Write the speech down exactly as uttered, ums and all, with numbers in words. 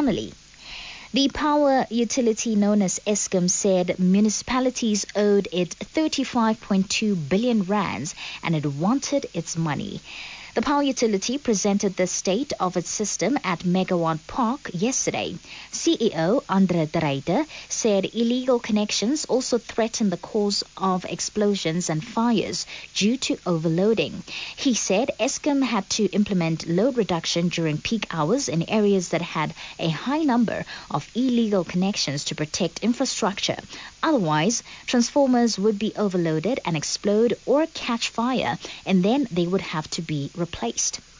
family. The power utility known as Eskom said municipalities owed it thirty-five point two billion rands and it wanted its money. The power utility presented the state of its system at Megawatt Park yesterday. C E O Andre de Ruyter said illegal connections also threaten the cause of explosions and fires due to overloading. He said Eskom had to implement load reduction during peak hours in areas that had a high number of illegal connections to protect infrastructure. Otherwise, transformers would be overloaded and explode or catch fire, and then they would have to be replaced.